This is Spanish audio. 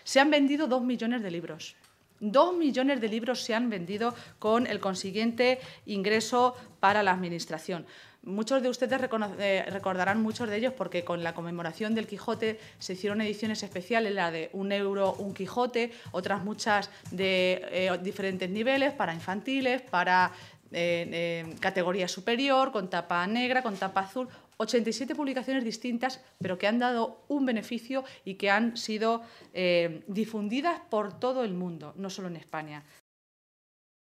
Se han vendido 2 millones de libros. 2 millones de libros se han vendido con el consiguiente ingreso para la Administración. Muchos de ustedes recordarán muchos de ellos porque con la conmemoración del Quijote se hicieron ediciones especiales, la de €1 un Quijote, otras muchas de diferentes niveles, para infantiles, para categoría superior, con tapa negra, con tapa azul. 87 publicaciones distintas, pero que han dado un beneficio y que han sido difundidas por todo el mundo, no solo en España.